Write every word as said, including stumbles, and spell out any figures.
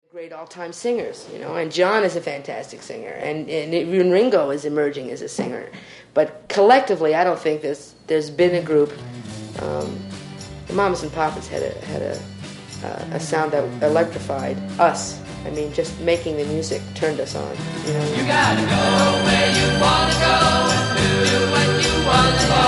great all-time singers, you know, and John is a fantastic singer, and, and even Ringo is emerging as a singer. But collectively, I don't think there's there's been a group. Um, the Mamas and Papas had a had a uh, a sound that electrified us. I mean, just making the music turned us on. You know. You gotta go where you wanna go and do what you wanna do.